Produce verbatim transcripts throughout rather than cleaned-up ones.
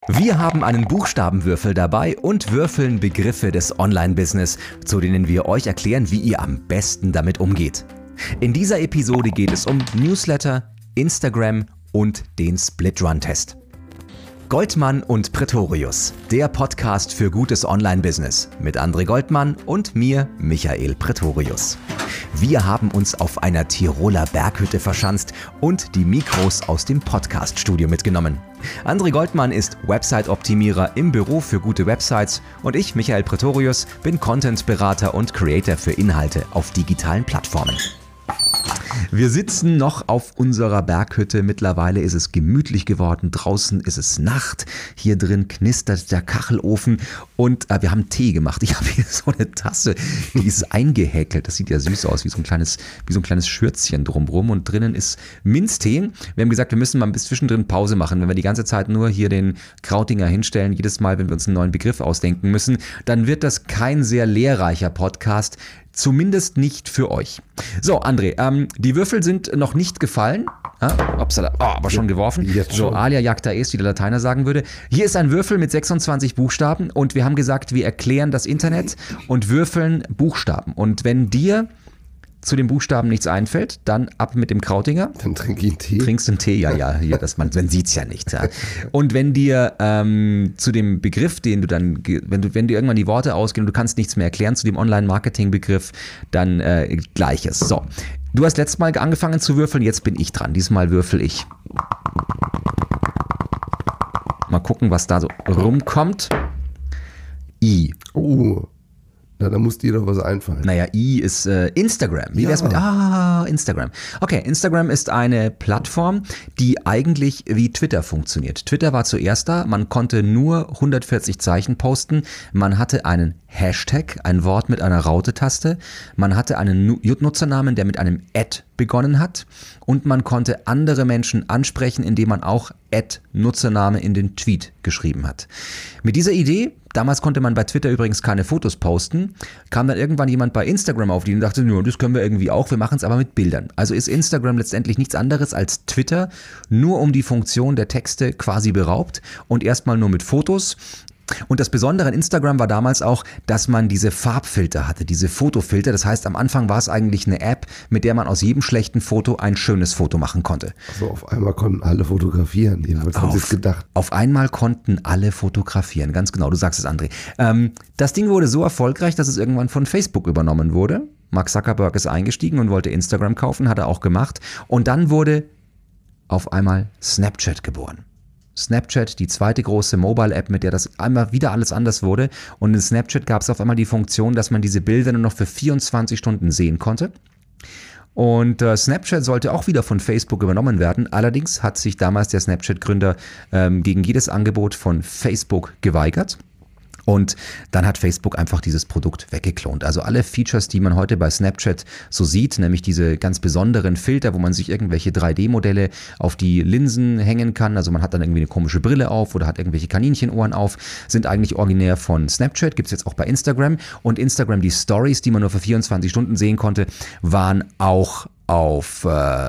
Wir haben einen Buchstabenwürfel dabei und würfeln Begriffe des Online-Business, zu denen wir euch erklären, wie ihr am besten damit umgeht. In dieser Episode geht es um Newsletter, Instagram und den Split-Run-Test. Goldmann und Pretorius, der Podcast für gutes Online-Business mit André Goldmann und mir, Michael Pretorius. Wir haben uns auf einer Tiroler Berghütte verschanzt und die Mikros aus dem Podcast-Studio mitgenommen. André Goldmann ist Website-Optimierer im Büro für gute Websites und ich, Michael Pretorius, bin Content-Berater und Creator für Inhalte auf digitalen Plattformen. Wir sitzen noch auf unserer Berghütte. Mittlerweile ist es gemütlich geworden. Draußen ist es Nacht. Hier drin knistert der Kachelofen und äh, wir haben Tee gemacht. Ich habe hier so eine Tasse, die ist eingehäkelt. Das sieht ja süß aus, wie so ein kleines, wie so ein kleines Schürzchen drumrum. Und drinnen ist Minztee. Wir haben gesagt, wir müssen mal bis zwischendrin Pause machen. Wenn wir die ganze Zeit nur hier den Krautinger hinstellen, jedes Mal, wenn wir uns einen neuen Begriff ausdenken müssen, dann wird das kein sehr lehrreicher Podcast. Zumindest nicht für euch. So, André, ähm, die Würfel sind noch nicht gefallen. Ah, upsala, oh, aber schon geworfen. Jetzt so, schon. alia jacta est, wie der Lateiner sagen würde. Hier ist ein Würfel mit sechsundzwanzig Buchstaben und wir haben gesagt, wir erklären das Internet und würfeln Buchstaben. Und wenn dir zu den Buchstaben nichts einfällt, dann ab mit dem Krautinger. Dann trinke ich einen Tee. Trinkst du einen Tee, ja, ja, hier, das, man, man sieht es ja nicht. Ja. Und wenn dir ähm, zu dem Begriff, den du dann, wenn du, wenn dir irgendwann die Worte ausgehen und du kannst nichts mehr erklären zu dem Online-Marketing-Begriff, dann äh, Gleiches. So, du hast letztes Mal angefangen zu würfeln, jetzt bin ich dran. Diesmal würfel ich. Mal gucken, was da so rumkommt. I. Oh, na, da muss dir doch was einfallen. Naja, I ist äh, Instagram. Wie wär's Ja. mit, ah, Instagram. Okay, Instagram ist eine Plattform, die eigentlich wie Twitter funktioniert. Twitter war zuerst da, man konnte nur hundertvierzig Zeichen posten, man hatte einen Hashtag, ein Wort mit einer Raute-Taste, man hatte einen Nu- Nutzernamen, der mit einem Ad begonnen hat und man konnte andere Menschen ansprechen, indem man auch Ad-Nutzername in den Tweet geschrieben hat. Mit dieser Idee, damals konnte man bei Twitter übrigens keine Fotos posten, kam dann irgendwann jemand bei Instagram auf die und dachte, ja, das können wir irgendwie auch, wir machen es aber mit Bildern. Also ist Instagram letztendlich nichts anderes als Twitter, nur um die Funktion der Texte quasi beraubt und erstmal nur mit Fotos. Und das Besondere an Instagram war damals auch, dass man diese Farbfilter hatte, diese Fotofilter. Das heißt, am Anfang war es eigentlich eine App, mit der man aus jedem schlechten Foto ein schönes Foto machen konnte. Also auf einmal konnten alle fotografieren. Jedenfalls haben sie es gedacht. Auf einmal konnten alle fotografieren, ganz genau, du sagst es, André. Ähm, das Ding wurde so erfolgreich, dass es irgendwann von Facebook übernommen wurde. Mark Zuckerberg ist eingestiegen und wollte Instagram kaufen, hat er auch gemacht. Und dann wurde auf einmal Snapchat geboren. Snapchat, die zweite große Mobile-App, mit der das einmal wieder alles anders wurde. Und in Snapchat gab es auf einmal die Funktion, dass man diese Bilder nur noch für vierundzwanzig Stunden sehen konnte. Und äh, Snapchat sollte auch wieder von Facebook übernommen werden. Allerdings hat sich damals der Snapchat-Gründer ähm, gegen jedes Angebot von Facebook geweigert. Und dann hat Facebook einfach dieses Produkt weggeklont. Also alle Features, die man heute bei Snapchat so sieht, nämlich diese ganz besonderen Filter, wo man sich irgendwelche drei D-Modelle auf die Linsen hängen kann, also man hat dann irgendwie eine komische Brille auf oder hat irgendwelche Kaninchenohren auf, sind eigentlich originär von Snapchat, gibt es jetzt auch bei Instagram. Und Instagram, die Stories, die man nur für vierundzwanzig Stunden sehen konnte, waren auch auf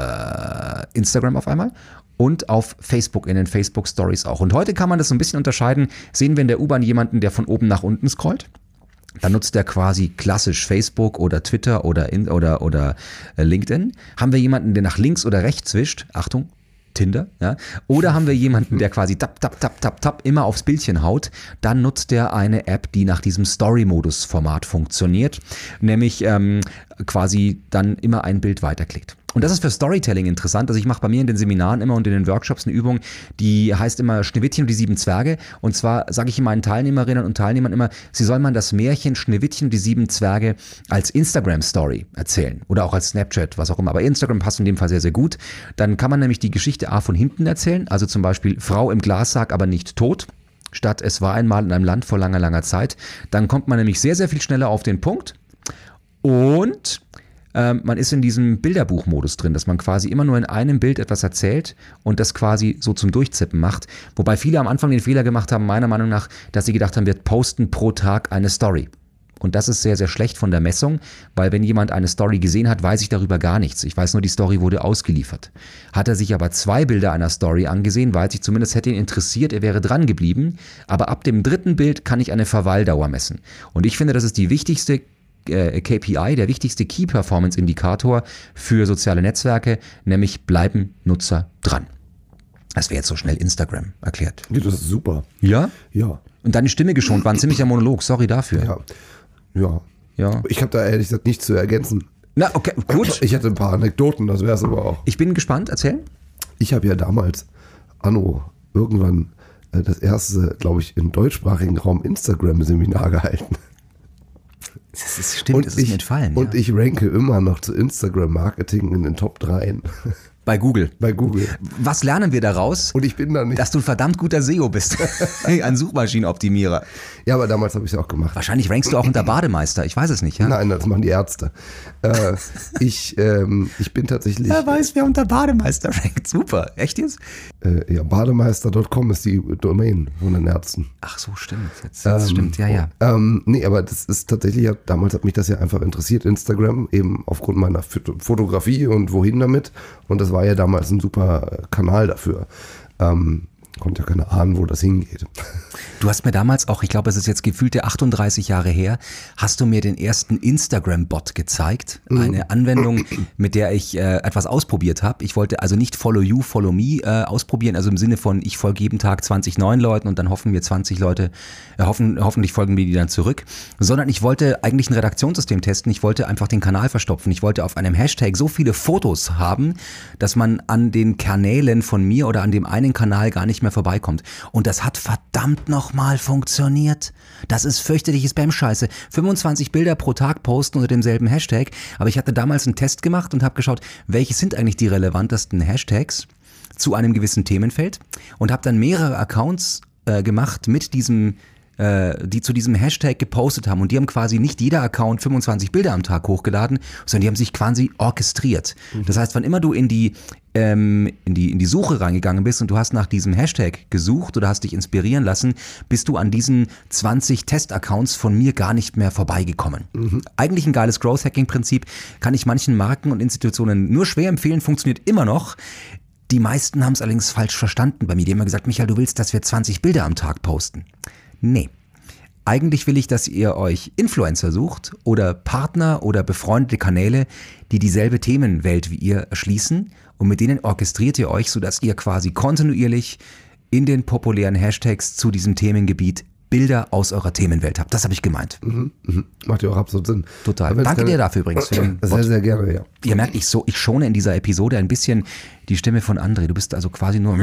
äh, Instagram auf einmal. Und auf Facebook, in den Facebook-Stories auch. Und heute kann man das so ein bisschen unterscheiden. Sehen wir in der U-Bahn jemanden, der von oben nach unten scrollt? Dann nutzt er quasi klassisch Facebook oder Twitter oder, in, oder, oder LinkedIn. Haben wir jemanden, der nach links oder rechts wischt? Achtung, Tinder. Ja? Oder haben wir jemanden, der quasi tap, tap, tap, tap, tap immer aufs Bildchen haut? Dann nutzt er eine App, die nach diesem Story-Modus-Format funktioniert. Nämlich ähm, quasi dann immer ein Bild weiterklickt. Und das ist für Storytelling interessant. Also ich mache bei mir in den Seminaren immer und in den Workshops eine Übung, die heißt immer Schneewittchen und die sieben Zwerge. Und zwar sage ich meinen Teilnehmerinnen und Teilnehmern immer, sie sollen mal das Märchen Schneewittchen und die sieben Zwerge als Instagram-Story erzählen. Oder auch als Snapchat, was auch immer. Aber Instagram passt in dem Fall sehr, sehr gut. Dann kann man nämlich die Geschichte A von hinten erzählen. Also zum Beispiel Frau im Glassarg, aber nicht tot. Statt es war einmal in einem Land vor langer, langer Zeit. Dann kommt man nämlich sehr, sehr viel schneller auf den Punkt. Und ähm, man ist in diesem Bilderbuchmodus drin, dass man quasi immer nur in einem Bild etwas erzählt und das quasi so zum Durchzippen macht. Wobei viele am Anfang den Fehler gemacht haben, meiner Meinung nach, dass sie gedacht haben, wir posten pro Tag eine Story. Und das ist sehr, sehr schlecht von der Messung, weil wenn jemand eine Story gesehen hat, weiß ich darüber gar nichts. Ich weiß nur, die Story wurde ausgeliefert. Hat er sich aber zwei Bilder einer Story angesehen, weiß ich zumindest, hätte ihn interessiert, er wäre dran geblieben. Aber ab dem dritten Bild kann ich eine Verweildauer messen. Und ich finde, das ist die wichtigste K P I, der wichtigste Key Performance Indikator für soziale Netzwerke, nämlich bleiben Nutzer dran. Das wäre jetzt so schnell Instagram erklärt. Ja, das ist super. Ja? Ja. Und deine Stimme geschont, war ein ziemlicher Monolog, sorry dafür. Ja. Ja. Ja. Ich habe da ehrlich gesagt nichts zu ergänzen. Na, okay, gut. Ich hatte ein paar Anekdoten, das wäre es aber auch. Ich bin gespannt, erzähl. Ich habe ja damals, anno, irgendwann äh, das erste, glaube ich, im deutschsprachigen Raum Instagram-Seminar gehalten. Das ist, stimmt, und das ist ich, mir entfallen. Und ja. ich ranke immer noch zu Instagram-Marketing in den Top drei. Bei Google. Bei Google. Was lernen wir daraus? Und ich bin da nicht. Dass du ein verdammt guter S E O bist. Ein Suchmaschinenoptimierer. Ja, aber damals habe ich es ja auch gemacht. Wahrscheinlich rankst du auch unter Bademeister. Ich weiß es nicht, ja? Nein, das machen die Ärzte. äh, ich, ähm, ich bin tatsächlich... Wer weiß, wer unter Bademeister rankt. Super. Echt jetzt? Äh, ja, bademeister Punkt com ist die Domain von den Ärzten. Ach so, stimmt. Jetzt, jetzt ähm, stimmt, ja, ja. Ähm, nee, aber das ist tatsächlich, ja, damals hat mich das ja einfach interessiert, Instagram, eben aufgrund meiner Fotografie und wohin damit. Und das war ja damals ein super Kanal dafür. Ähm, konnte ja keiner ahnen, wo das hingeht. Du hast mir damals auch, ich glaube, es ist jetzt gefühlte achtunddreißig Jahre her, hast du mir den ersten Instagram-Bot gezeigt. Eine Anwendung, mit der ich äh, etwas ausprobiert habe. Ich wollte also nicht Follow You, Follow Me äh, ausprobieren, also im Sinne von, ich folge jeden Tag zwanzig neuen Leuten und dann hoffen wir zwanzig Leute, äh, hoffen, hoffentlich folgen mir die dann zurück. Sondern ich wollte eigentlich ein Redaktionssystem testen. Ich wollte einfach den Kanal verstopfen. Ich wollte auf einem Hashtag so viele Fotos haben, dass man an den Kanälen von mir oder an dem einen Kanal gar nicht mehr vorbeikommt. Und das hat verdammt nochmal funktioniert. Das ist fürchterliche Spam-Scheiße. fünfundzwanzig Bilder pro Tag posten unter demselben Hashtag. Aber ich hatte damals einen Test gemacht und habe geschaut, welche sind eigentlich die relevantesten Hashtags zu einem gewissen Themenfeld und habe dann mehrere Accounts äh, gemacht mit diesem die zu diesem Hashtag gepostet haben. Und die haben quasi nicht jeder Account fünfundzwanzig Bilder am Tag hochgeladen, sondern die haben sich quasi orchestriert. Mhm. Das heißt, wann immer du in die, ähm, in die, in die Suche reingegangen bist und du hast nach diesem Hashtag gesucht oder hast dich inspirieren lassen, bist du an diesen zwanzig Test-Accounts von mir gar nicht mehr vorbeigekommen. Mhm. Eigentlich ein geiles Growth-Hacking-Prinzip, kann ich manchen Marken und Institutionen nur schwer empfehlen, funktioniert immer noch. Die meisten haben es allerdings falsch verstanden bei mir. Die haben immer gesagt, Michael, du willst, dass wir zwanzig Bilder am Tag posten. Nee. Eigentlich will ich, dass ihr euch Influencer sucht oder Partner oder befreundete Kanäle, die dieselbe Themenwelt wie ihr erschließen und mit denen orchestriert ihr euch, sodass ihr quasi kontinuierlich in den populären Hashtags zu diesem Themengebiet Bilder aus eurer Themenwelt habt. Das habe ich gemeint. Mhm, mhm. Macht ja auch absolut Sinn. Total. Danke keine... dir dafür übrigens. Für den sehr, sehr gerne, ja. Ihr merkt, ich, so, ich schone in dieser Episode ein bisschen die Stimme von André. Du bist also quasi nur...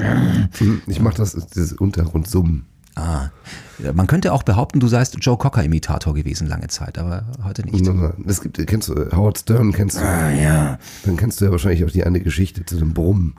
Ich mache das, dieses Untergrundsummen. Ah, man könnte auch behaupten, du seist Joe Cocker-Imitator gewesen lange Zeit, aber heute nicht. Es gibt, kennst du, Howard Stern kennst du. Ah, ja. Dann kennst du ja wahrscheinlich auch die eine Geschichte zu dem Brummen.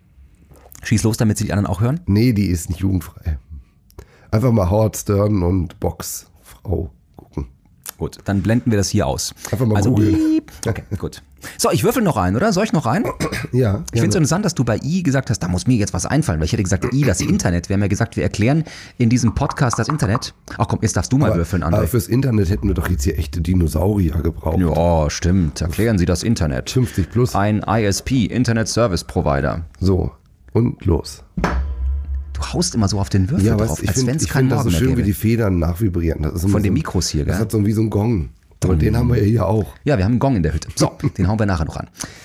Schieß los, damit sie die anderen auch hören? Nee, die ist nicht jugendfrei. Einfach mal Howard Stern und Boxfrau gucken. Gut, dann blenden wir das hier aus. Einfach mal also, googeln. Okay, gut. So, ich würfel noch ein, oder? Soll ich noch ein? Ja. Ich finde es interessant, dass du bei I gesagt hast, da muss mir jetzt was einfallen, weil ich hätte gesagt, I, das Internet. Wir haben ja gesagt, wir erklären in diesem Podcast das Internet. Ach komm, jetzt darfst du mal aber, würfeln, André. Aber fürs Internet hätten wir doch jetzt hier echte Dinosaurier gebraucht. Ja, stimmt. Erklären Sie das Internet. fünfzig plus. Ein I S P, Internet Service Provider. So, und los. Du haust immer so auf den Würfel ja, drauf, weißt, ich als find, wenn es ich keinen find Morgen das so schön, mehr gäbe. wie die Federn nachvibrieren. Das ist Von so, den Mikros hier, gell? Das hat so wie so ein Gong. Aber den haben wir ja hier auch. Ja, wir haben einen Gong in der Hütte. So, den hauen wir nachher noch an.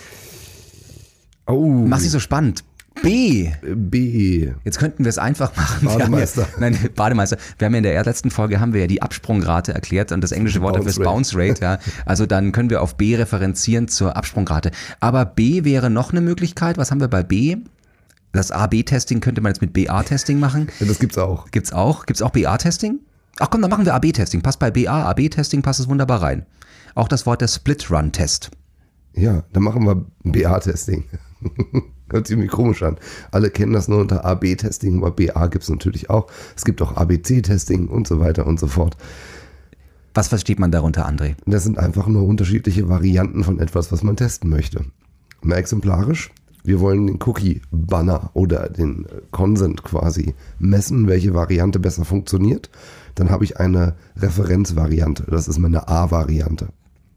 Oh. Mach's nicht so spannend. B. B. Jetzt könnten wir es einfach machen. Bademeister. Ja, nein, Bademeister. Wir haben ja in der letzten Folge haben wir ja die Absprungrate erklärt und das englische Wort dafür ist Bounce Rate. Ja. Also dann können wir auf B referenzieren zur Absprungrate. Aber B wäre noch eine Möglichkeit. Was haben wir bei B? Das A B Testing könnte man jetzt mit B A Testing machen. Ja, das gibt's auch. Gibt's auch? Gibt's auch B A Testing? Ach komm, dann machen wir A B Testing. Passt bei B A, A B Testing passt es wunderbar rein. Auch das Wort der Split Run Test. Ja, dann machen wir B A Testing. Hört sich irgendwie komisch an. Alle kennen das nur unter A B Testing, aber B A gibt es natürlich auch. Es gibt auch A B C Testing und so weiter und so fort. Was versteht man darunter, André? Das sind einfach nur unterschiedliche Varianten von etwas, was man testen möchte. Mal exemplarisch. wir wollen den Cookie-Banner oder den Consent quasi messen, welche Variante besser funktioniert, dann habe ich eine Referenzvariante. Das ist meine A-Variante.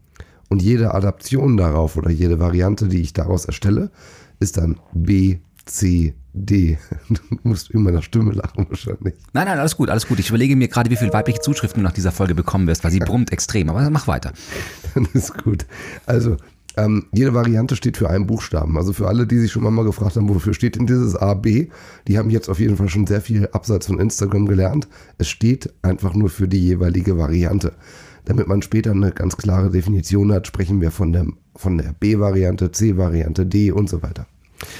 Und jede Adaption darauf oder jede Variante, die ich daraus erstelle, ist dann B, C, D. Du musst über meiner Stimme lachen wahrscheinlich. Nein, nein, alles gut, alles gut. Ich überlege mir gerade, wie viele weibliche Zuschriften du nach dieser Folge bekommen wirst, weil sie brummt extrem. Aber mach weiter. Dann ist gut. Also, ähm, jede Variante steht für einen Buchstaben. Also für alle, die sich schon mal gefragt haben, wofür steht denn dieses A, B, die haben jetzt auf jeden Fall schon sehr viel abseits von Instagram gelernt. Es steht einfach nur für die jeweilige Variante. Damit man später eine ganz klare Definition hat, sprechen wir von der, von der B-Variante, C-Variante, D und so weiter.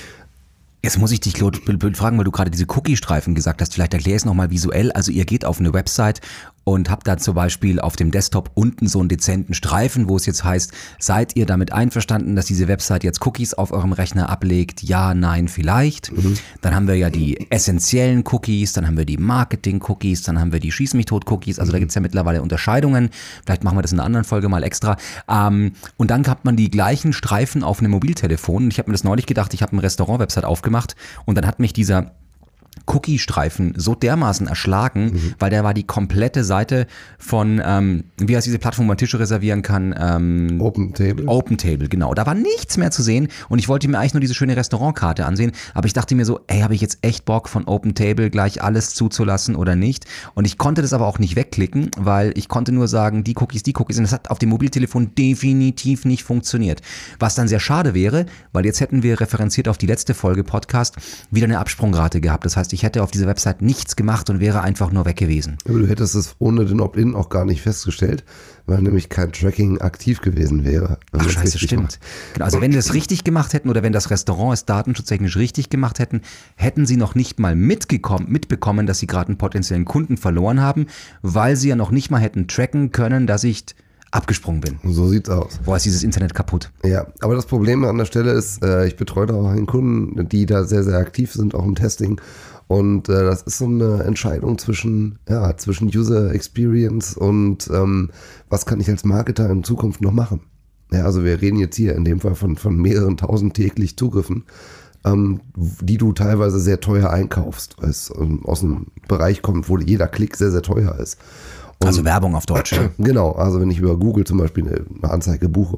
Jetzt muss ich dich, Claude, fragen, weil du gerade diese Cookie-Streifen gesagt hast. Vielleicht erklär es nochmal visuell. Also ihr geht auf eine Website und habt da zum Beispiel auf dem Desktop unten so einen dezenten Streifen, wo es jetzt heißt, seid ihr damit einverstanden, dass diese Website jetzt Cookies auf eurem Rechner ablegt? Ja, nein, vielleicht. Mhm. Dann haben wir ja die essentiellen Cookies, dann haben wir die Marketing-Cookies, dann haben wir die Schieß-mich-tot-Cookies. Also mhm. da gibt's ja mittlerweile Unterscheidungen. Vielleicht machen wir das in einer anderen Folge mal extra. Ähm, und dann hat man die gleichen Streifen auf einem Mobiltelefon. Und ich habe mir das neulich gedacht, ich habe eine Restaurant-Website aufgemacht und dann hat mich dieser Cookie-Streifen so dermaßen erschlagen, mhm. weil der war die komplette Seite von, ähm, wie heißt diese Plattform, wo man Tische reservieren kann? Ähm, OpenTable. OpenTable, genau. Da war nichts mehr zu sehen und ich wollte mir eigentlich nur diese schöne Restaurantkarte ansehen, aber ich dachte mir so, ey, habe ich jetzt echt Bock von OpenTable gleich alles zuzulassen oder nicht? Und ich konnte das aber auch nicht wegklicken, weil ich konnte nur sagen, die Cookies, die Cookies und das hat auf dem Mobiltelefon definitiv nicht funktioniert. Was dann sehr schade wäre, weil jetzt hätten wir referenziert auf die letzte Folge Podcast wieder eine Absprungrate gehabt. Das heißt, ich hätte auf dieser Website nichts gemacht und wäre einfach nur weg gewesen. Aber du hättest es ohne den Opt-in auch gar nicht festgestellt, weil nämlich kein Tracking aktiv gewesen wäre. Ach scheiße, stimmt. Genau, also wenn wir es richtig gemacht hätten oder wenn das Restaurant es datenschutztechnisch richtig gemacht hätten, hätten sie noch nicht mal mitgekommen, mitbekommen, dass sie gerade einen potenziellen Kunden verloren haben, weil sie ja noch nicht mal hätten tracken können, dass ich abgesprungen bin. So sieht's aus. Boah, ist dieses Internet kaputt. Ja, aber das Problem an der Stelle ist, äh, ich betreue da auch einen Kunden, die da sehr, sehr aktiv sind, auch im Testing. Und äh, das ist so eine Entscheidung zwischen, ja, zwischen User Experience und ähm, was kann ich als Marketer in Zukunft noch machen. Ja, also wir reden jetzt hier in dem Fall von, von mehreren tausend täglich Zugriffen, ähm, die du teilweise sehr teuer einkaufst, weil es ähm, aus einem Bereich kommt, wo jeder Klick sehr, sehr teuer ist. Und, also Werbung auf Deutsch. Genau, also wenn ich über Google zum Beispiel eine, eine Anzeige buche.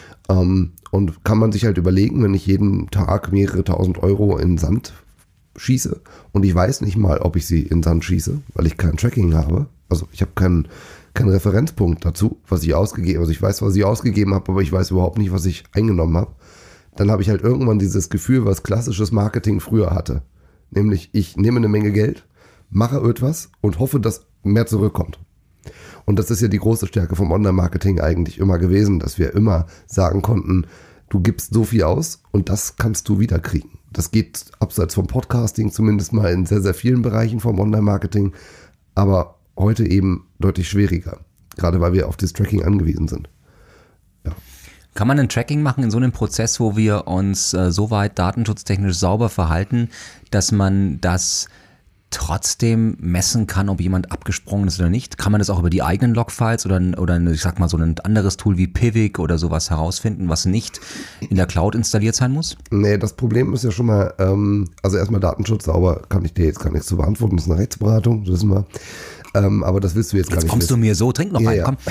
Ähm, und kann man sich halt überlegen, wenn ich jeden Tag mehrere tausend Euro in Sand schieße und ich weiß nicht mal, ob ich sie in Sand schieße, weil ich kein Tracking habe. Also ich habe keinen keinen Referenzpunkt dazu, was ich ausgegeben habe. Also ich weiß, was ich ausgegeben habe, aber ich weiß überhaupt nicht, was ich eingenommen habe. Dann habe ich halt irgendwann dieses Gefühl, was klassisches Marketing früher hatte. Nämlich, ich nehme eine Menge Geld, mache etwas und hoffe, dass mehr zurückkommt. Und das ist ja die große Stärke vom Online-Marketing eigentlich immer gewesen, dass wir immer sagen konnten, du gibst so viel aus und das kannst du wiederkriegen. Das geht abseits vom Podcasting zumindest mal in sehr, sehr vielen Bereichen vom Online-Marketing, aber heute eben deutlich schwieriger, gerade weil wir auf das Tracking angewiesen sind. Ja. Kann man ein Tracking machen in so einem Prozess, wo wir uns äh, so weit datenschutztechnisch sauber verhalten, dass man das trotzdem messen kann, ob jemand abgesprungen ist oder nicht? Kann man das auch über die eigenen Logfiles oder, oder ich sag mal so ein anderes Tool wie Pivik oder sowas herausfinden, was nicht in der Cloud installiert sein muss? Nee, das Problem ist ja schon mal, ähm, also erstmal Datenschutz sauber, kann ich dir jetzt gar nichts zu beantworten, das ist eine Rechtsberatung, das wissen wir. Ähm, aber das willst du jetzt, jetzt gar nicht. Jetzt kommst wissen. du mir so, trink noch ja, rein, ja. komm.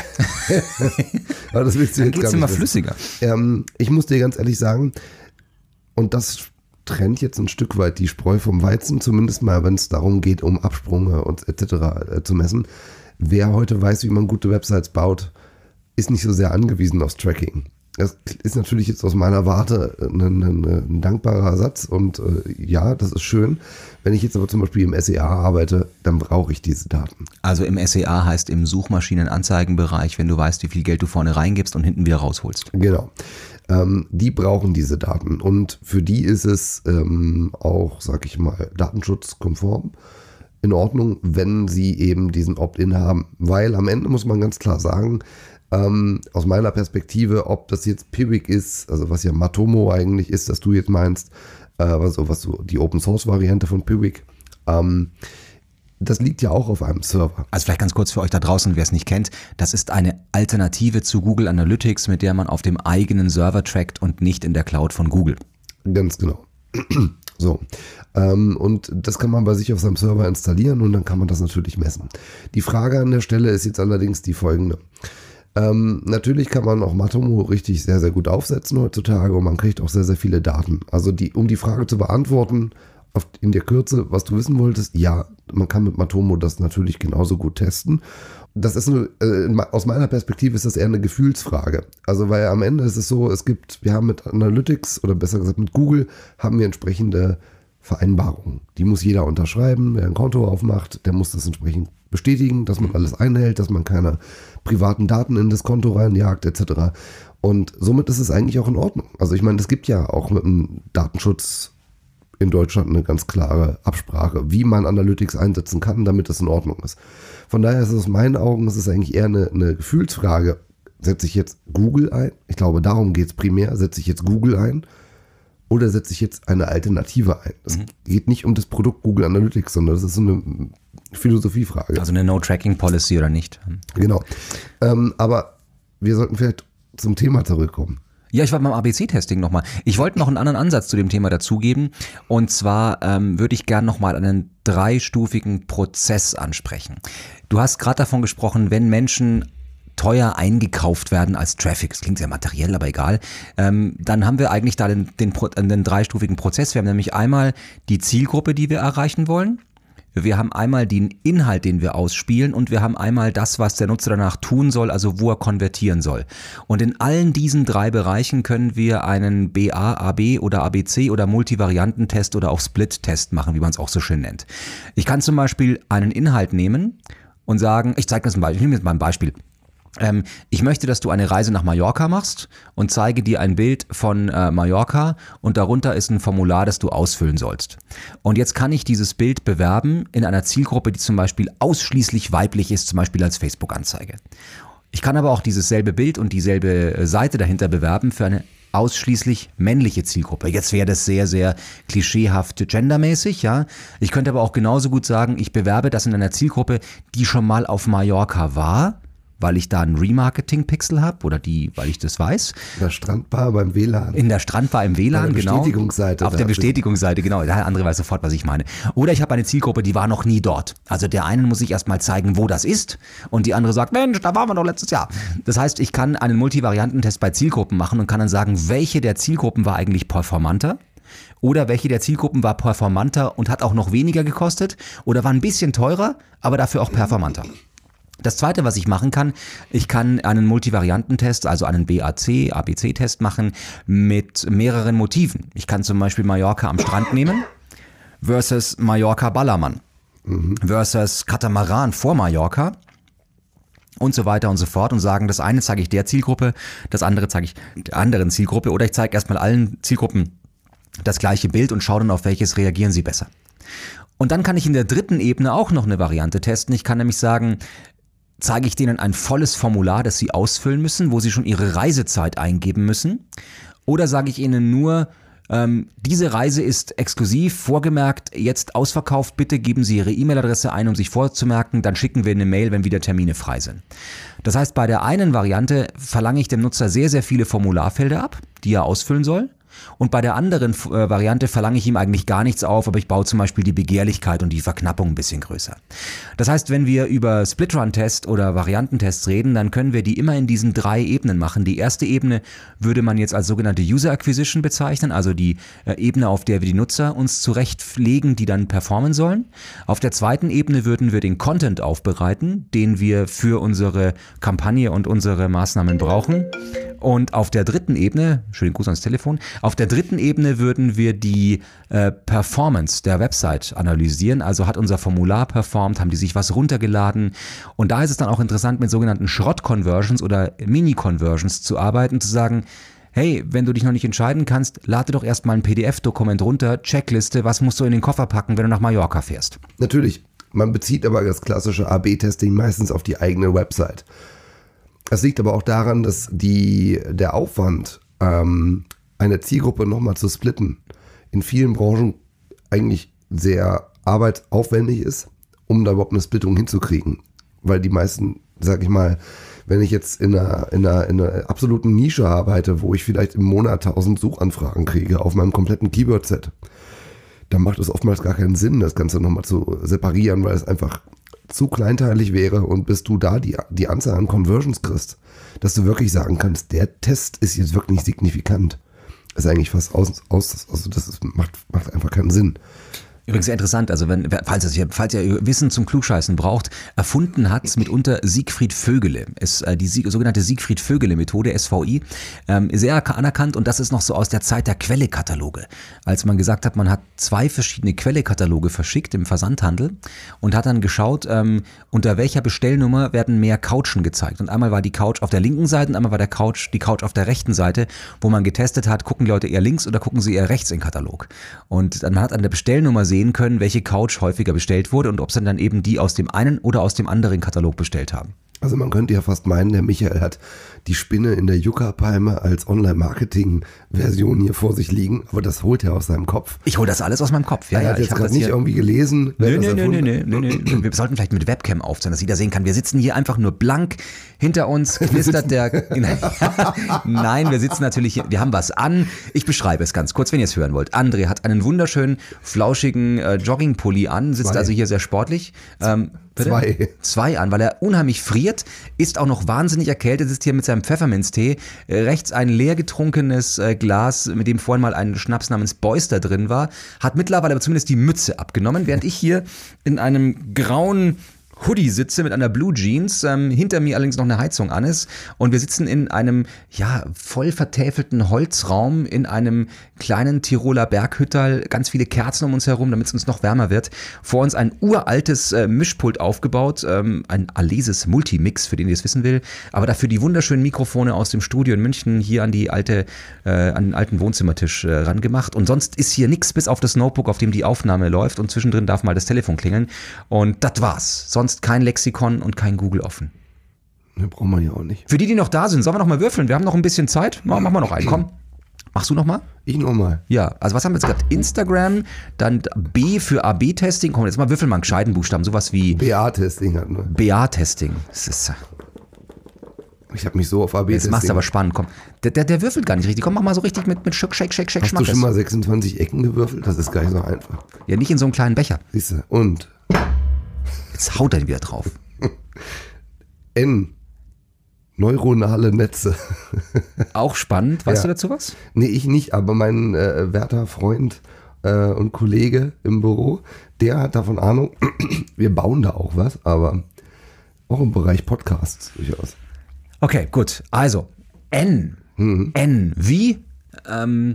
Aber das willst du jetzt Dann geht's gar nicht immer wissen. flüssiger. Ähm, ich muss dir ganz ehrlich sagen, und das trennt jetzt ein Stück weit die Spreu vom Weizen, zumindest mal, wenn es darum geht, um Absprünge und et cetera äh, zu messen. Wer heute weiß, wie man gute Websites baut, ist nicht so sehr angewiesen aufs Tracking. Das ist natürlich jetzt aus meiner Warte ein, ein, ein dankbarer Satz und äh, ja, das ist schön. Wenn ich jetzt aber zum Beispiel im S E A arbeite, dann brauche ich diese Daten. Also im S E A heißt im Suchmaschinenanzeigenbereich, wenn du weißt, wie viel Geld du vorne reingibst und hinten wieder rausholst. Genau. Ähm, die brauchen diese Daten und für die ist es ähm, auch, sag ich mal, datenschutzkonform in Ordnung, wenn sie eben diesen Opt-in haben. Weil am Ende muss man ganz klar sagen, ähm, aus meiner Perspektive, ob das jetzt Pivik ist, also was ja Matomo eigentlich ist, dass du jetzt meinst, äh, also was so die Open-Source-Variante von Pivik, ähm, das liegt ja auch auf einem Server. Also vielleicht ganz kurz für euch da draußen, wer es nicht kennt, das ist eine Alternative zu Google Analytics, mit der man auf dem eigenen Server trackt und nicht in der Cloud von Google. Ganz genau. So, ähm, und das kann man bei sich auf seinem Server installieren und dann kann man das natürlich messen. Die Frage an der Stelle ist jetzt allerdings die folgende. Ähm, natürlich kann man auch Matomo richtig sehr, sehr gut aufsetzen heutzutage und man kriegt auch sehr, sehr viele Daten. Also die, um die Frage zu beantworten, auf, in der Kürze, was du wissen wolltest, ja, man kann mit Matomo das natürlich genauso gut testen. Das ist eine, äh, aus meiner Perspektive ist das eher eine Gefühlsfrage. Also weil am Ende ist es so, es gibt, wir haben mit Analytics oder besser gesagt mit Google haben wir entsprechende Vereinbarungen. Die muss jeder unterschreiben, wer ein Konto aufmacht, der muss das entsprechend bestätigen, dass man alles einhält, dass man keine privaten Daten in das Konto reinjagt et cetera. Und somit ist es eigentlich auch in Ordnung. Also ich meine, es gibt ja auch mit dem Datenschutz in Deutschland eine ganz klare Absprache, wie man Analytics einsetzen kann, damit das in Ordnung ist. Von daher ist es aus meinen Augen, ist es eigentlich eher eine, eine Gefühlsfrage. Setze ich jetzt Google ein? Ich glaube, darum geht es primär. Setze ich jetzt Google ein? Oder setze ich jetzt eine Alternative ein? Es mhm. geht nicht um das Produkt Google Analytics, sondern das ist so eine Philosophiefrage. Also eine No-Tracking-Policy oder nicht? Genau. Ähm, aber wir sollten vielleicht zum Thema zurückkommen. Ja, ich war beim A B C-Testing nochmal. Ich wollte noch einen anderen Ansatz zu dem Thema dazugeben. Und zwar ähm, würde ich gerne nochmal einen dreistufigen Prozess ansprechen. Du hast gerade davon gesprochen, wenn Menschen teuer eingekauft werden als Traffic, das klingt sehr materiell, aber egal, ähm, dann haben wir eigentlich da den, den, den dreistufigen Prozess. Wir haben nämlich einmal die Zielgruppe, die wir erreichen wollen. Wir haben einmal den Inhalt, den wir ausspielen und wir haben einmal das, was der Nutzer danach tun soll, also wo er konvertieren soll. Und in allen diesen drei Bereichen können wir einen B A, A B oder A B C oder Multivariantentest oder auch Split-Test machen, wie man es auch so schön nennt. Ich kann zum Beispiel einen Inhalt nehmen und sagen, ich zeige das ein Beispiel, ich nehme jetzt mal ein Beispiel. Ähm, ich möchte, dass du eine Reise nach Mallorca machst und zeige dir ein Bild von äh, Mallorca und darunter ist ein Formular, das du ausfüllen sollst. Und jetzt kann ich dieses Bild bewerben in einer Zielgruppe, die zum Beispiel ausschließlich weiblich ist, zum Beispiel als Facebook-Anzeige. Ich kann aber auch dieses selbe Bild und dieselbe Seite dahinter bewerben für eine ausschließlich männliche Zielgruppe. Jetzt wäre das sehr, sehr klischeehaft gendermäßig, ja. Ich könnte aber auch genauso gut sagen, ich bewerbe das in einer Zielgruppe, die schon mal auf Mallorca war, weil ich da einen Remarketing-Pixel habe oder die, weil ich das weiß. In der Strandbar beim W L A N. In der Strandbar im W L A N, genau. Auf der Bestätigungsseite. Auf der Bestätigungsseite, genau. Der andere weiß sofort, was ich meine. Oder ich habe eine Zielgruppe, die war noch nie dort. Also der einen muss ich erstmal zeigen, wo das ist und die andere sagt, Mensch, da waren wir doch letztes Jahr. Das heißt, ich kann einen Multivariantentest bei Zielgruppen machen und kann dann sagen, welche der Zielgruppen war eigentlich performanter. Oder welche der Zielgruppen war performanter und hat auch noch weniger gekostet oder war ein bisschen teurer, aber dafür auch performanter. Das zweite, was ich machen kann, ich kann einen Multivariantentest, also einen B A C, A B C-Test machen mit mehreren Motiven. Ich kann zum Beispiel Mallorca am Strand nehmen versus Mallorca Ballermann mhm. versus Katamaran vor Mallorca und so weiter und so fort und sagen, das eine zeige ich der Zielgruppe, das andere zeige ich der anderen Zielgruppe oder ich zeige erstmal allen Zielgruppen das gleiche Bild und schaue dann, auf welches reagieren sie besser. Und dann kann ich in der dritten Ebene auch noch eine Variante testen. Ich kann nämlich sagen, zeige ich denen ein volles Formular, das sie ausfüllen müssen, wo sie schon ihre Reisezeit eingeben müssen? Oder sage ich ihnen nur, ähm, diese Reise ist exklusiv, vorgemerkt, jetzt ausverkauft, bitte geben Sie Ihre E-Mail-Adresse ein, um sich vorzumerken, dann schicken wir eine Mail, wenn wieder Termine frei sind. Das heißt, bei der einen Variante verlange ich dem Nutzer sehr, sehr viele Formularfelder ab, die er ausfüllen soll. Und bei der anderen äh, Variante verlange ich ihm eigentlich gar nichts auf, aber ich baue zum Beispiel die Begehrlichkeit und die Verknappung ein bisschen größer. Das heißt, wenn wir über Split-Run-Test oder Variantentests reden, dann können wir die immer in diesen drei Ebenen machen. Die erste Ebene würde man jetzt als sogenannte User Acquisition bezeichnen, also die äh, Ebene, auf der wir die Nutzer uns zurechtlegen, die dann performen sollen. Auf der zweiten Ebene würden wir den Content aufbereiten, den wir für unsere Kampagne und unsere Maßnahmen brauchen. Und auf der dritten Ebene, schönen Gruß ans Telefon, auf der dritten Ebene würden wir die äh, Performance der Website analysieren. Also hat unser Formular performt, haben die sich was runtergeladen. Und da ist es dann auch interessant, mit sogenannten Schrott-Conversions oder Mini-Conversions zu arbeiten, zu sagen, hey, wenn du dich noch nicht entscheiden kannst, lade doch erstmal ein P D F-Dokument runter, Checkliste, was musst du in den Koffer packen, wenn du nach Mallorca fährst. Natürlich, man bezieht aber das klassische A B-Testing meistens auf die eigene Website. Es liegt aber auch daran, dass die, der Aufwand, ähm, eine Zielgruppe nochmal zu splitten, in vielen Branchen eigentlich sehr arbeitsaufwendig ist, um da überhaupt eine Splittung hinzukriegen. Weil die meisten, sag ich mal, Wenn ich jetzt in einer, in, einer, in einer absoluten Nische arbeite, wo ich vielleicht im Monat tausend Suchanfragen kriege auf meinem kompletten Keyword-Set, dann macht es oftmals gar keinen Sinn, das Ganze nochmal zu separieren, weil es einfach zu kleinteilig wäre und bis du da die, die Anzahl an Conversions kriegst, dass du wirklich sagen kannst, der Test ist jetzt wirklich signifikant. Das ist eigentlich fast aus, aus also das ist, macht, macht einfach keinen Sinn. Übrigens sehr interessant, also wenn, falls ihr, falls ihr Wissen zum Klugscheißen braucht, erfunden hat es mitunter Siegfried Vögele. Ist äh, die Sieg, sogenannte Siegfried Vögele-Methode, S V I, ähm, sehr anerkannt und das ist noch so aus der Zeit der Quellekataloge. Als man gesagt hat, man hat zwei verschiedene Quellekataloge verschickt im Versandhandel und hat dann geschaut, ähm, unter welcher Bestellnummer werden mehr Couchen gezeigt. Und einmal war die Couch auf der linken Seite und einmal war der Couch, die Couch auf der rechten Seite, wo man getestet hat, gucken die Leute eher links oder gucken sie eher rechts in den Katalog. Und dann man hat an der Bestellnummer sehen können, welche Couch häufiger bestellt wurde und ob sie dann eben die aus dem einen oder aus dem anderen Katalog bestellt haben. Also man könnte ja fast meinen, der Michael hat die Spinne in der Yucca-Palme als Online-Marketing-Version hier vor sich liegen, aber das holt er aus seinem Kopf. Ich hole das alles aus meinem Kopf. Ja, er ja, hat jetzt ich gerade nicht irgendwie gelesen. Nö, nö, nö, nö, nö, nö, nö. Wir sollten vielleicht mit Webcam aufzeichnen, dass jeder sehen kann. Wir sitzen hier einfach nur blank. Hinter uns knistert der... Nein, wir sitzen natürlich hier. Wir haben was an. Ich beschreibe es ganz kurz, wenn ihr es hören wollt. André hat einen wunderschönen, flauschigen äh, Joggingpulli an, sitzt Zwei. also hier sehr sportlich. Ähm, Bitte? Zwei. Zwei an, weil er unheimlich friert, ist auch noch wahnsinnig erkältet, sitzt hier mit seinem Pfefferminztee, äh, rechts ein leer getrunkenes äh, Glas, mit dem vorhin mal ein Schnaps namens Boyster drin war, hat mittlerweile aber zumindest die Mütze abgenommen, während ich hier in einem grauen Hoodie sitze mit einer Blue Jeans, ähm, hinter mir allerdings noch eine Heizung an ist und wir sitzen in einem, ja, voll vertäfelten Holzraum in einem kleinen Tiroler Berghütterl, ganz viele Kerzen um uns herum, damit es uns noch wärmer wird. Vor uns ein uraltes äh, Mischpult aufgebaut, ähm, ein Alesis Multimix, für den ihr es wissen will, aber dafür die wunderschönen Mikrofone aus dem Studio in München hier an die alte, äh, an den alten Wohnzimmertisch äh, rangemacht und sonst ist hier nichts bis auf das Notebook, auf dem die Aufnahme läuft und zwischendrin darf mal das Telefon klingeln und das war's. Sonst kein Lexikon und kein Google offen. Ne, brauchen wir ja auch nicht. Für die, die noch da sind, sollen wir noch mal würfeln? Wir haben noch ein bisschen Zeit. Machen wir noch einen, komm. Machst du noch mal? Ich noch mal. Ja, also was haben wir jetzt gerade? Instagram, dann B für A B-Testing. Komm, jetzt mal würfeln mal einen gescheiten Buchstaben. Sowas wie B A-Testing hat nur. B A-Testing. Das ist... Ich habe mich so auf A B-Testing... Jetzt machst du aber spannend, komm. Der, der, der würfelt gar nicht richtig. Komm, mach mal so richtig mit, mit Shake, Shake, Shake, Shake, Hast du schon mal sechsundzwanzig Ecken gewürfelt? Das ist gar nicht so einfach. Ja, nicht in so einem kleinen Becher. Siehst du, und... Jetzt haut er wieder drauf. N. Neuronale Netze. Auch spannend. Weißt Ja. du dazu was? Nee, ich nicht, aber mein äh, werter Freund äh, und Kollege im Büro, der hat davon Ahnung. Wir bauen da auch was, aber auch im Bereich Podcasts durchaus. Okay, gut. Also, N. Mhm. N. Wie? Ähm,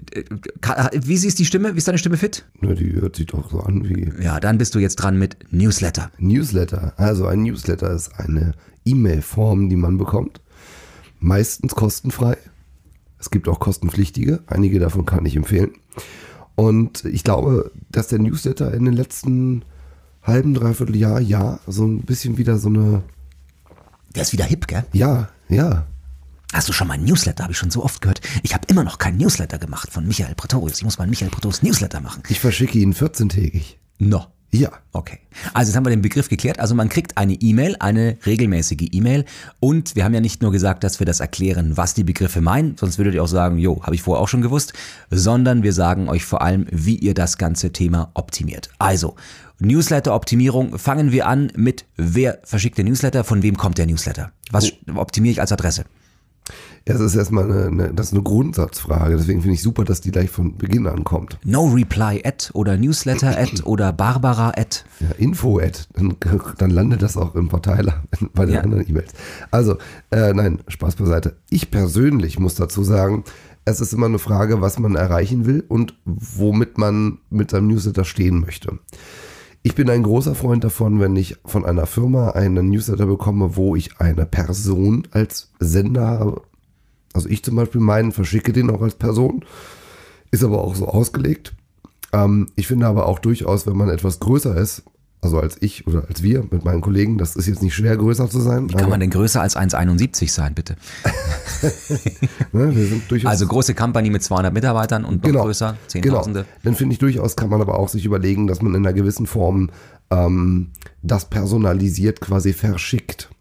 wie siehst die Stimme? Wie ist deine Stimme fit? Na, die hört sich doch so an wie Ja, dann bist du jetzt dran mit Newsletter. Newsletter. Also ein Newsletter ist eine E-Mail-Form, die man bekommt. Meistens kostenfrei. Es gibt auch kostenpflichtige. Einige davon kann ich empfehlen. Und ich glaube, dass der Newsletter in den letzten halben, dreiviertel Jahr, Jahr so ein bisschen wieder so eine... Der ist wieder hip, gell? Ja, ja. Hast du schon mal einen Newsletter? Habe ich schon so oft gehört. Ich habe immer noch keinen Newsletter gemacht von Michael Pretorius. Ich muss mal einen Michael Pretorius Newsletter machen. Ich verschicke ihn vierzehntägig. No. Ja. Okay. Also jetzt haben wir den Begriff geklärt. Also man kriegt eine E-Mail, eine regelmäßige E-Mail und wir haben ja nicht nur gesagt, dass wir das erklären, was die Begriffe meinen, sonst würdet ihr auch sagen, jo, habe ich vorher auch schon gewusst, sondern wir sagen euch vor allem, wie ihr das ganze Thema optimiert. Also Newsletter-Optimierung, fangen wir an mit, wer verschickt den Newsletter, von wem kommt der Newsletter? Was oh. optimiere ich als Adresse? Es ist erstmal eine, eine, das ist eine Grundsatzfrage, deswegen finde ich super, dass die gleich von Beginn an kommt. No reply at oder Newsletter at oder Barbara at. Ja, Info at, dann, dann landet das auch im Verteiler bei den Ja. anderen E-Mails. Also, äh, nein, Spaß beiseite. Ich persönlich muss dazu sagen, es ist immer eine Frage, was man erreichen will und womit man mit seinem Newsletter stehen möchte. Ich bin ein großer Freund davon, wenn ich von einer Firma einen Newsletter bekomme, wo ich eine Person als Sender habe. Also ich zum Beispiel meinen, verschicke den auch als Person, ist aber auch so ausgelegt. Ähm, ich finde aber auch durchaus, wenn man etwas größer ist, also als ich oder als wir mit meinen Kollegen, das ist jetzt nicht schwer, größer zu sein. Wie kann man denn größer als eins Komma einundsiebzig sein, bitte? Ne, wir sind durchaus, Also große Company mit zweihundert Mitarbeitern und noch genau, größer, Zehntausende. Genau. Dann finde ich durchaus, kann man aber auch sich überlegen, dass man in einer gewissen Form ähm, das personalisiert quasi verschickt.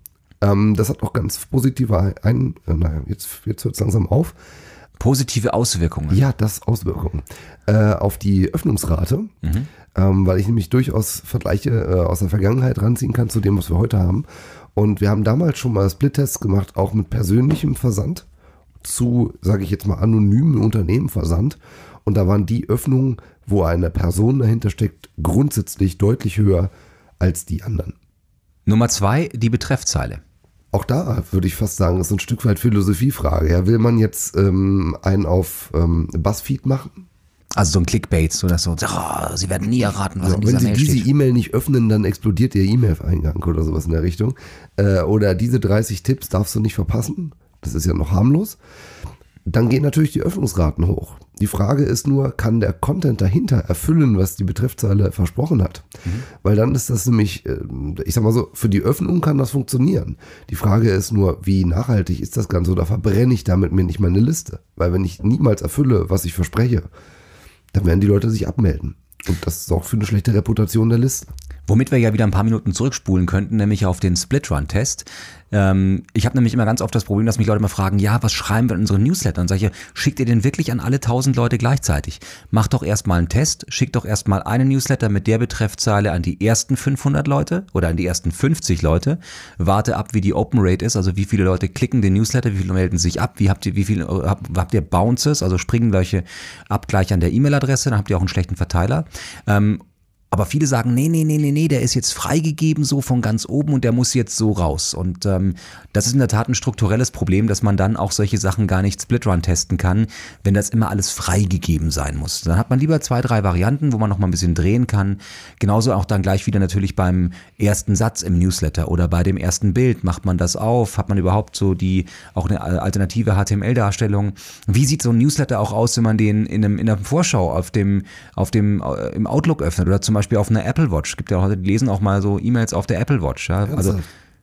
Ähm, das hat auch ganz positive ein, äh, naja, jetzt, jetzt hört es langsam auf. Positive Auswirkungen. Ja, das Auswirkungen. Äh, auf die Öffnungsrate, mhm. ähm, weil ich nämlich durchaus Vergleiche äh, aus der Vergangenheit ranziehen kann zu dem, was wir heute haben. Und wir haben damals schon mal Split-Tests gemacht, auch mit persönlichem Versand zu, sage ich jetzt mal, anonymen Unternehmenversand. Und da waren die Öffnungen, wo eine Person dahinter steckt, grundsätzlich deutlich höher als die anderen. Nummer zwei, die Betreffzeile. Auch da würde ich fast sagen, ist ein Stück weit Philosophiefrage. Ja, will man jetzt ähm, einen auf ähm, Buzzfeed machen? Also so ein Clickbait, so dass so, oh, Sie werden nie erraten, was ja, in dieser Mail steht. Wenn Sie diese E-Mail nicht öffnen, dann explodiert Ihr E-Mail-Eingang oder sowas in der Richtung. Äh, oder diese dreißig Tipps darfst du nicht verpassen. Das ist ja noch harmlos. Dann gehen natürlich die Öffnungsraten hoch. Die Frage ist nur, kann der Content dahinter erfüllen, was die Betreffzeile versprochen hat? Mhm. Weil dann ist das nämlich, ich sag mal so, für die Öffnung kann das funktionieren. Die Frage ist nur, wie nachhaltig ist das Ganze oder verbrenne ich damit mir nicht meine Liste? Weil wenn ich niemals erfülle, was ich verspreche, dann werden die Leute sich abmelden. Und das sorgt für eine schlechte Reputation der Liste. Womit wir ja wieder ein paar Minuten zurückspulen könnten, nämlich auf den Split-Run-Test. Ähm, ich habe nämlich immer ganz oft das Problem, dass mich Leute immer fragen, ja, was schreiben wir in unseren Newsletter? Und sage ich, schickt ihr den wirklich an alle tausend Leute gleichzeitig? Macht doch erstmal einen Test, schickt doch erstmal einen Newsletter mit der Betreffzeile an die ersten fünfhundert Leute oder an die ersten fünfzig Leute. Warte ab, wie die Open Rate ist, also wie viele Leute klicken den Newsletter, wie viele melden sich ab, wie habt ihr, wie viel habt, habt ihr Bounces, also Springleiche Abgleich an der E-Mail-Adresse, dann habt ihr auch einen schlechten Verteiler. Ähm, Aber viele sagen, nee, nee, nee, nee, nee, der ist jetzt freigegeben so von ganz oben und der muss jetzt so raus. Und ähm, das ist in der Tat ein strukturelles Problem, dass man dann auch solche Sachen gar nicht Split-Run testen kann, wenn das immer alles freigegeben sein muss. Dann hat man lieber zwei, drei Varianten, wo man noch mal ein bisschen drehen kann. Genauso auch dann gleich wieder natürlich beim ersten Satz im Newsletter oder bei dem ersten Bild. Macht man das auf? Hat man überhaupt so die auch eine alternative H T M L-Darstellung? Wie sieht so ein Newsletter auch aus, wenn man den in, einem, in der Vorschau auf dem, auf dem, im Outlook öffnet oder zum Beispiel auf einer Apple Watch. Es gibt ja auch Leute, die lesen auch mal so E-Mails auf der Apple Watch. Ja, also,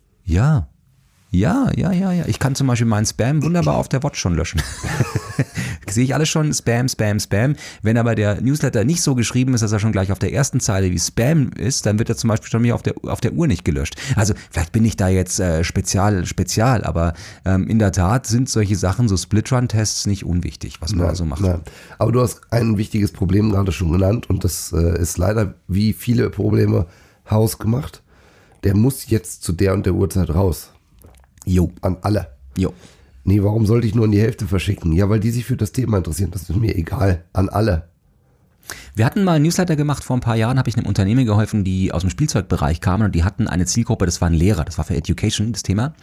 ja, ja, ja, ja, ja. Ich kann zum Beispiel meinen Spam wunderbar auf der Watch schon löschen. Sehe ich alles schon, Spam, Spam, Spam. Wenn aber der Newsletter nicht so geschrieben ist, dass er schon gleich auf der ersten Zeile wie Spam ist, dann wird er zum Beispiel schon mir auf der, auf der Uhr nicht gelöscht. Also vielleicht bin ich da jetzt äh, spezial, spezial, aber ähm, in der Tat sind solche Sachen, so Split-Run-Tests nicht unwichtig, was man nein, da so macht. Nein. Aber du hast ein wichtiges Problem gerade schon genannt und das äh, ist leider wie viele Probleme hausgemacht. Der muss jetzt zu der und der Uhrzeit raus. Jo. An alle. Jo. Nee, warum sollte ich nur in die Hälfte verschicken? Ja, weil die sich für das Thema interessieren. Das ist mir egal. An alle. Wir hatten mal einen Newsletter gemacht, vor ein paar Jahren habe ich einem Unternehmen geholfen, die aus dem Spielzeugbereich kamen und die hatten eine Zielgruppe, das waren Lehrer, das war für Education das Thema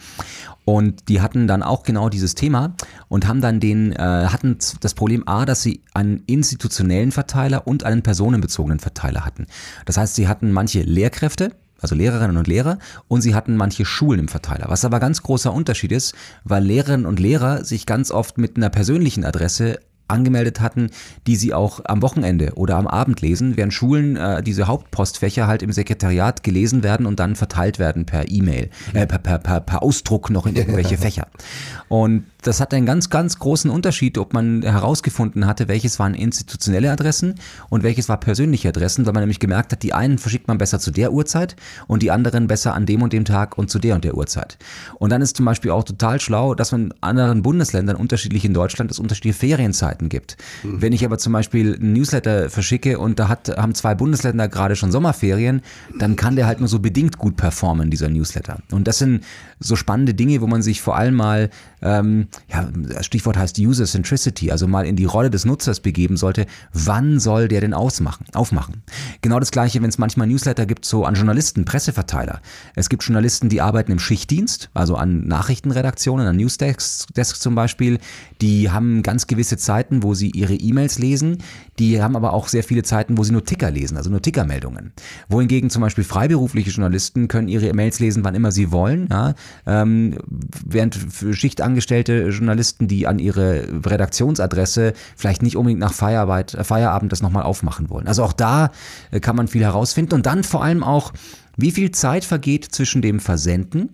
und die hatten dann auch genau dieses Thema und haben dann den, äh, hatten das Problem A, dass sie einen institutionellen Verteiler und einen personenbezogenen Verteiler hatten. Das heißt, sie hatten manche Lehrkräfte, also Lehrerinnen und Lehrer, und sie hatten manche Schulen im Verteiler. Was aber ganz großer Unterschied ist, weil Lehrerinnen und Lehrer sich ganz oft mit einer persönlichen Adresse angemeldet hatten, die sie auch am Wochenende oder am Abend lesen, während Schulen äh, diese Hauptpostfächer halt im Sekretariat gelesen werden und dann verteilt werden per E-Mail, äh, per, per, per, per Ausdruck noch in irgendwelche Fächer. Und das hat einen ganz, ganz großen Unterschied, ob man herausgefunden hatte, welches waren institutionelle Adressen und welches war persönliche Adressen, weil man nämlich gemerkt hat, die einen verschickt man besser zu der Uhrzeit und die anderen besser an dem und dem Tag und zu der und der Uhrzeit. Und dann ist zum Beispiel auch total schlau, dass man in anderen Bundesländern, unterschiedlich in Deutschland, es unterschiedliche Ferienzeiten gibt. Mhm. Wenn ich aber zum Beispiel einen Newsletter verschicke und da hat, haben zwei Bundesländer gerade schon Sommerferien, dann kann der halt nur so bedingt gut performen, dieser Newsletter. Und das sind so spannende Dinge, wo man sich vor allem mal, ähm, ja, das Stichwort heißt User Centricity, also mal in die Rolle des Nutzers begeben sollte. Wann soll der denn ausmachen, aufmachen? Genau das Gleiche, wenn es manchmal Newsletter gibt, so an Journalisten, Presseverteiler. Es gibt Journalisten, die arbeiten im Schichtdienst, also an Nachrichtenredaktionen, an Newsdesks Desk zum Beispiel. Die haben ganz gewisse Zeiten, wo sie ihre E-Mails lesen. Die haben aber auch sehr viele Zeiten, wo sie nur Ticker lesen, also nur Tickermeldungen. Wohingegen zum Beispiel freiberufliche Journalisten können ihre E-Mails lesen, wann immer sie wollen. Ja, ähm, während für schichtangestellte Journalisten, die an ihre Redaktionsadresse vielleicht nicht unbedingt nach Feierarbeit, äh, Feierabend das nochmal aufmachen wollen. Also auch da äh, kann man viel herausfinden. Und dann vor allem auch, wie viel Zeit vergeht zwischen dem Versenden,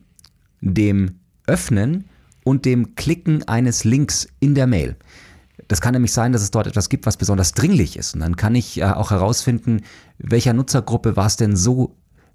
dem Öffnen und dem Klicken eines Links in der Mail. Das kann nämlich sein, dass es dort etwas gibt, was besonders dringlich ist. Und dann kann ich äh, auch herausfinden, welcher Nutzergruppe war es denn so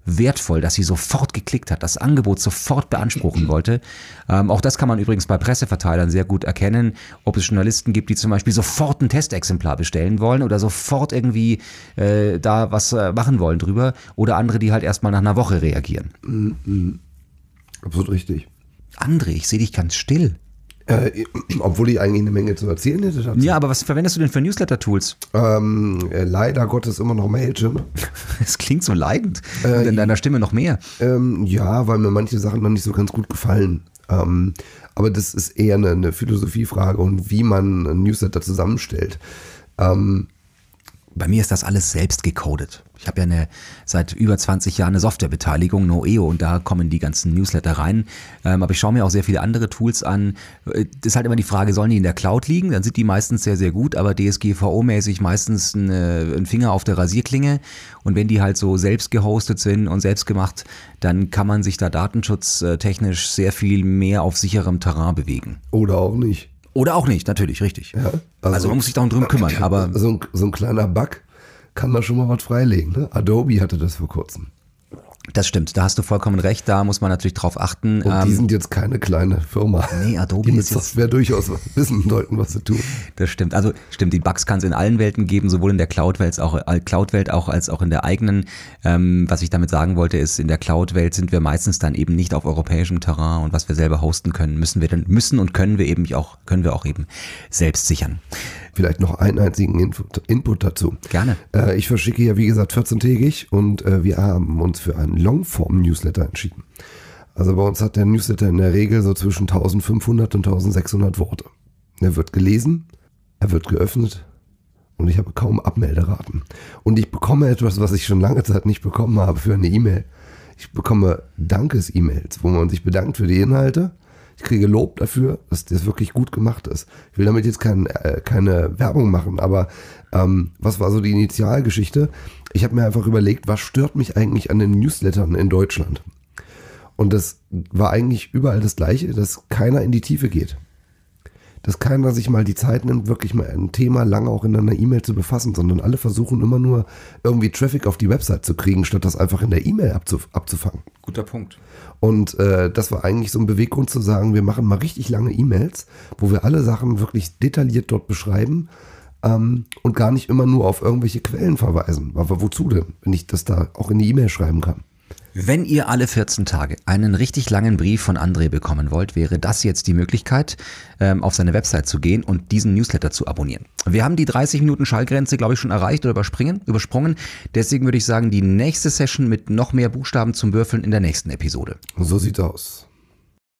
wertvoll, dass sie sofort geklickt hat, das Angebot sofort beanspruchen wollte. Ähm, auch das kann man übrigens bei Presseverteilern sehr gut erkennen, ob es Journalisten gibt, die zum Beispiel sofort ein Testexemplar bestellen wollen oder sofort irgendwie äh, da was äh, machen wollen drüber oder andere, die halt erstmal nach einer Woche reagieren. Mhm. Absolut richtig. André, ich sehe dich ganz still. Äh, obwohl ich eigentlich eine Menge zu erzählen hätte dazu. Ja, aber was verwendest du denn für Newsletter-Tools? Ähm, äh, leider Gottes immer noch Mailchimp. Es klingt so leidend. Äh, Und in deiner Stimme noch mehr. Ähm, ja, weil mir manche Sachen noch nicht so ganz gut gefallen. Ähm, aber das ist eher eine, eine Philosophiefrage und wie man einen Newsletter zusammenstellt. Ähm, Bei mir ist das alles selbst gecodet. Ich habe ja eine, seit über zwanzig Jahren eine Softwarebeteiligung, Noeo, und da kommen die ganzen Newsletter rein. Ähm, aber ich schaue mir auch sehr viele andere Tools an. Das ist halt immer die Frage, sollen die in der Cloud liegen? Dann sind die meistens sehr, sehr gut, aber D S G V O-mäßig meistens eine, ein Finger auf der Rasierklinge. Und wenn die halt so selbst gehostet sind und selbst gemacht, dann kann man sich da datenschutztechnisch sehr viel mehr auf sicherem Terrain bewegen. Oder auch nicht. Oder auch nicht, natürlich, richtig. Ja, also, also man muss sich darum drum kümmern. Aber so, ein, so ein kleiner Bug kann da schon mal was freilegen. Ne? Adobe hatte das vor kurzem. Das stimmt, da hast du vollkommen recht, da muss man natürlich drauf achten. Und die sind jetzt keine kleine Firma. Nee, Adobe die mit ist jetzt Software durchaus wissen sollten, was sie tun. Das stimmt, also stimmt, die Bugs kann es in allen Welten geben, sowohl in der Cloud-Welt auch, Cloud-Welt auch als auch in der eigenen. Ähm, was ich damit sagen wollte, ist, in der Cloud-Welt sind wir meistens dann eben nicht auf europäischem Terrain, und was wir selber hosten können, müssen wir dann müssen und können wir eben auch können wir auch eben selbst sichern. Vielleicht noch einen einzigen Input, Input dazu. Gerne. Äh, ich verschicke ja, wie gesagt, vierzehntägig und äh, wir haben uns für einen Longform-Newsletter entschieden. Also bei uns hat der Newsletter in der Regel so zwischen eintausendfünfhundert und eintausendsechshundert Worte. Er wird gelesen, er wird geöffnet und ich habe kaum Abmelderaten. Und ich bekomme etwas, was ich schon lange Zeit nicht bekommen habe, für eine E-Mail. Ich bekomme Dankes-E-Mails, wo man sich bedankt für die Inhalte. Ich kriege Lob dafür, dass das wirklich gut gemacht ist. Ich will damit jetzt kein, äh, keine Werbung machen, aber ähm, was war so die Initialgeschichte? Ich habe mir einfach überlegt, was stört mich eigentlich an den Newslettern in Deutschland? Und das war eigentlich überall das Gleiche, dass keiner in die Tiefe geht. Dass keiner sich mal die Zeit nimmt, wirklich mal ein Thema lange auch in einer E-Mail zu befassen, sondern alle versuchen immer nur irgendwie Traffic auf die Website zu kriegen, statt das einfach in der E-Mail abzuf- abzufangen. Guter Punkt. Und äh, das war eigentlich so ein Beweggrund zu sagen, wir machen mal richtig lange E-Mails, wo wir alle Sachen wirklich detailliert dort beschreiben ähm, und gar nicht immer nur auf irgendwelche Quellen verweisen. Aber wozu denn, wenn ich das da auch in die E-Mail schreiben kann? Wenn ihr alle vierzehn Tage einen richtig langen Brief von André bekommen wollt, wäre das jetzt die Möglichkeit, ähm, auf seine Website zu gehen und diesen Newsletter zu abonnieren. Wir haben die dreißig Minuten Schallgrenze, glaube ich, schon erreicht oder überspringen, übersprungen. Deswegen würde ich sagen, die nächste Session mit noch mehr Buchstaben zum Würfeln in der nächsten Episode. So sieht's aus.